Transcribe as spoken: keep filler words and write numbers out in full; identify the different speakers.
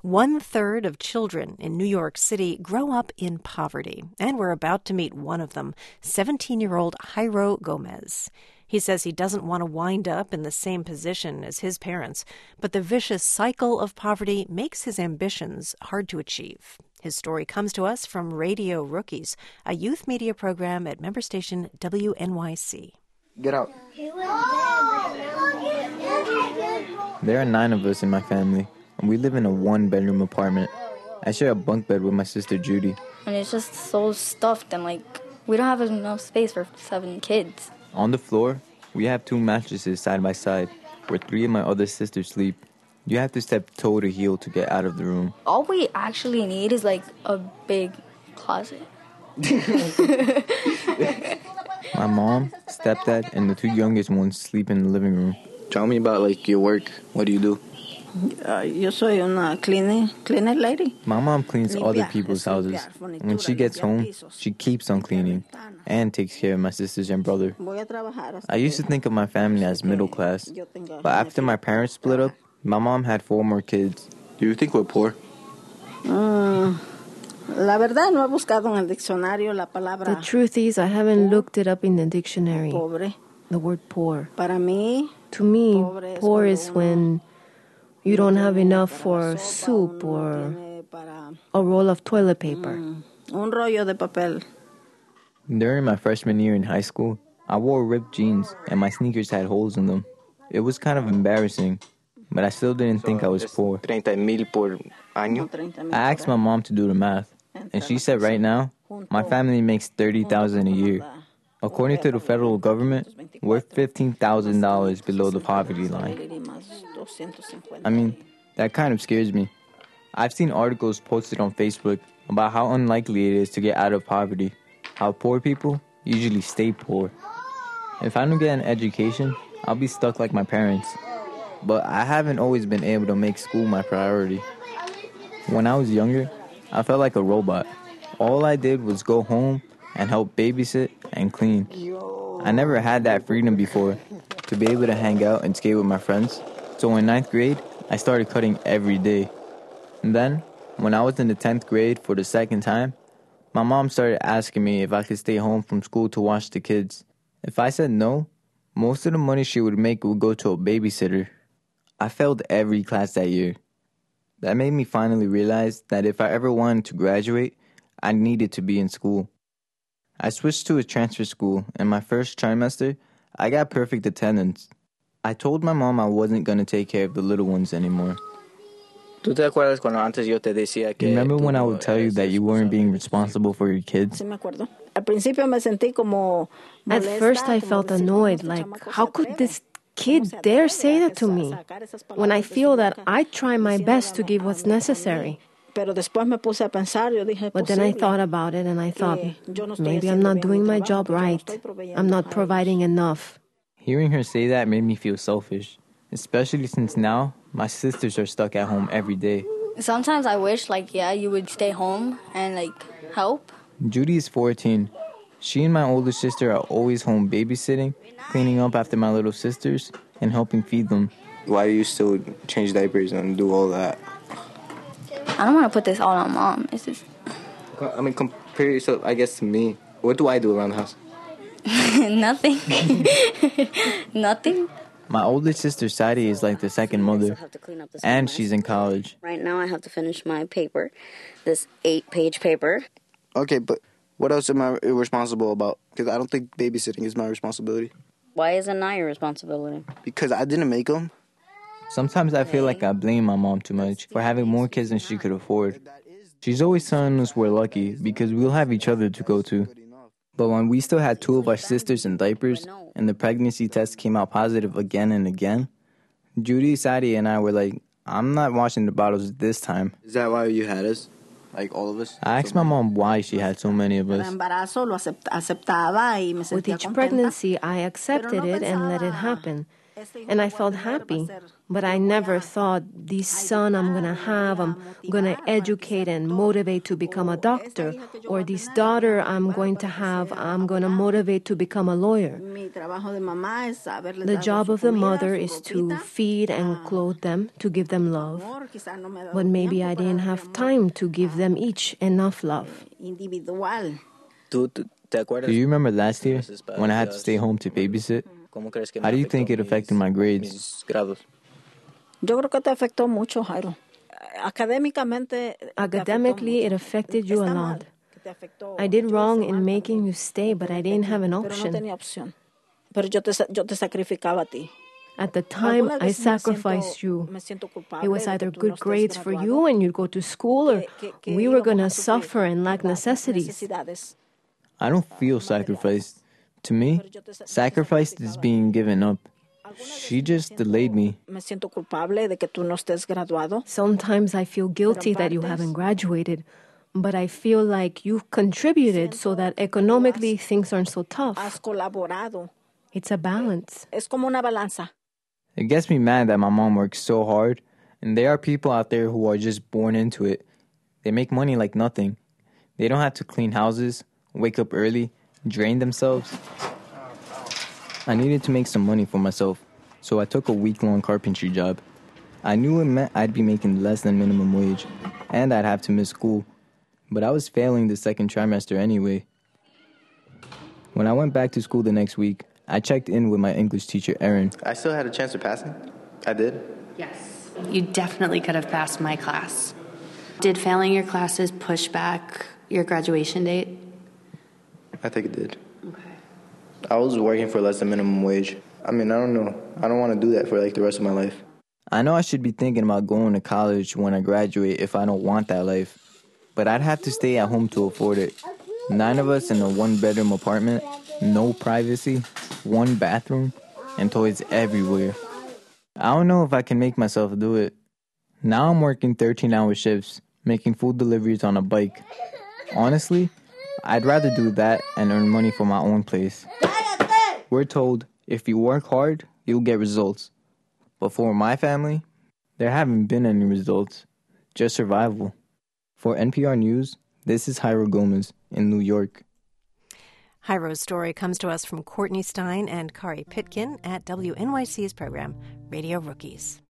Speaker 1: One-third of children in New York City grow up in poverty, and we're about to meet one of them, seventeen-year-old Jairo Gomez. He says he doesn't want to wind up in the same position as his parents, but the vicious cycle of poverty makes his ambitions hard to achieve. His story comes to us from Radio Rookies, a youth media program at member station W N Y C.
Speaker 2: Get out. There are nine of us in my family, and we live in a one-bedroom apartment. I share a bunk bed with my sister Judy.
Speaker 3: And it's just so stuffed, and like, we don't have enough space for seven kids.
Speaker 2: On the floor, we have two mattresses side by side, where three of my other sisters sleep. You have to step toe to heel to get out of the room.
Speaker 3: All we actually need is like a big closet.
Speaker 2: My mom, stepdad, and the two youngest ones sleep in the living room.
Speaker 4: Tell me about like your work. What do you do?
Speaker 5: Uh, yo soy una cleaner, cleaner lady.
Speaker 2: My mom cleans other people's houses. When she gets home, she keeps on cleaning and takes care of my sisters and brother. I used to think of my family as middle class, but after my parents split up, my mom had four more kids.
Speaker 4: Do you think we're poor?
Speaker 5: Mm, la verdad no he buscado en el diccionario la palabra.
Speaker 6: The truth is, I haven't looked it up in the dictionary.
Speaker 5: Pobre.
Speaker 6: The word poor.
Speaker 5: Para mí,
Speaker 6: to me, poor is when you don't have enough for soup or a roll of toilet paper.
Speaker 5: Mm, un rollo de papel.
Speaker 2: During my freshman year in high school, I wore ripped jeans and my sneakers had holes in them. It was kind of embarrassing, but I still didn't think I was poor.
Speaker 4: thirty mil por año?
Speaker 2: I asked my mom to do the math, and she said right now, my family makes thirty thousand dollars a year. According to the federal government, we're fifteen thousand dollars below the poverty line. I mean, that kind of scares me. I've seen articles posted on Facebook about how unlikely it is to get out of poverty, how poor people usually stay poor. If I don't get an education, I'll be stuck like my parents. But I haven't always been able to make school my priority. When I was younger, I felt like a robot. All I did was go home and help babysit and clean. I never had that freedom before, to be able to hang out and skate with my friends. So in ninth grade, I started cutting every day. And then, when I was in the tenth grade for the second time, my mom started asking me if I could stay home from school to watch the kids. If I said no, most of the money she would make would go to a babysitter. I failed every class that year. That made me finally realize that if I ever wanted to graduate, I needed to be in school. I switched to a transfer school, and my first trimester, I got perfect attendance. I told my mom I wasn't going to take care of the little ones anymore.
Speaker 4: ¿Tú te acuerdas cuando antes yo te decía que
Speaker 2: Remember when I would tell you that you weren't being responsible for your kids?
Speaker 5: Sí me acuerdo. Al principio me sentí como
Speaker 6: At first I felt annoyed, like, how could this kid dare say that to me, when I feel that I try my best to give what's necessary?
Speaker 5: Pero después me puse a pensar, yo dije,
Speaker 6: but then I thought about it and I thought, maybe I'm not doing my job right. I'm not providing enough.
Speaker 2: Hearing her say that made me feel selfish, especially since now my sisters are stuck at home every day.
Speaker 3: Sometimes I wish, like, yeah, you would stay home and, like, help.
Speaker 2: Judy is fourteen. She and my older sister are always home babysitting, cleaning up after my little sisters, and helping feed them.
Speaker 4: Why do you still change diapers and do all that?
Speaker 3: I don't want to put this all on mom. It's just...
Speaker 4: I mean, compare yourself, I guess, to me. What do I do around the house?
Speaker 3: Nothing. Nothing.
Speaker 2: My older sister, Sadie, is like the second mother, and she's in college.
Speaker 7: Right now I have to finish my paper, this eight-page paper.
Speaker 4: Okay, but what else am I responsible about? Because I don't think babysitting is my responsibility.
Speaker 7: Why is it not your responsibility?
Speaker 4: Because I didn't make them.
Speaker 2: Sometimes I feel like I blame my mom too much for having more kids than she could afford. She's always telling us we're lucky because we'll have each other to go to. But when we still had two of our sisters in diapers and the pregnancy test came out positive again and again, Judy, Sadie, and I were like, I'm not washing the bottles this time.
Speaker 4: Is that why you had us? Like all of us?
Speaker 2: I asked my mom why she had so many of us.
Speaker 6: With each pregnancy, I accepted it and let it happen. And I felt happy. But I never thought, this son I'm going to have, I'm going to educate and motivate to become a doctor. Or this daughter I'm going to have, I'm going to motivate to become a lawyer. The job of the mother is to feed and clothe them, to give them love. But maybe I didn't have time to give them each enough love.
Speaker 2: Do you remember last year when I had to stay home to babysit? How do you think it affected my grades?
Speaker 6: Academically, it affected you a lot. I did wrong in making you stay, but I didn't have an option. At the time, I sacrificed you. It was either good grades for you and you'd go to school, or we were going to suffer and lack necessities.
Speaker 2: I don't feel sacrificed. To me, sacrifice is being given up. She just delayed me.
Speaker 6: Sometimes I feel guilty that you haven't graduated, but I feel like you've contributed so that economically things aren't so tough. It's a balance.
Speaker 2: It gets me mad that my mom works so hard, and there are people out there who are just born into it. They make money like nothing. They don't have to clean houses, wake up early, drain themselves. I needed to make some money for myself, so I took a week-long carpentry job. I knew it meant I'd be making less than minimum wage, and I'd have to miss school. But I was failing the second trimester anyway. When I went back to school the next week, I checked in with my English teacher, Erin.
Speaker 4: I still had a chance of passing. I did.
Speaker 8: Yes. You definitely could have passed my class. Did failing your classes push back your graduation date?
Speaker 4: I think it did.
Speaker 8: Okay.
Speaker 4: I was working for less than minimum wage. I mean, I don't know. I don't want to do that for like the rest of my life.
Speaker 2: I know I should be thinking about going to college when I graduate if I don't want that life. But I'd have to stay at home to afford it. Nine of us in a one-bedroom apartment, no privacy, one bathroom, and toys everywhere. I don't know if I can make myself do it. Now I'm working thirteen-hour shifts, making food deliveries on a bike. Honestly, I'd rather do that and earn money for my own place. We're told, if you work hard, you'll get results. But for my family, there haven't been any results, just survival. For N P R News, this is Jairo Gomez in New York.
Speaker 1: Jairo's story comes to us from Courtney Stein and Kari Pitkin at W N Y C's program, Radio Rookies.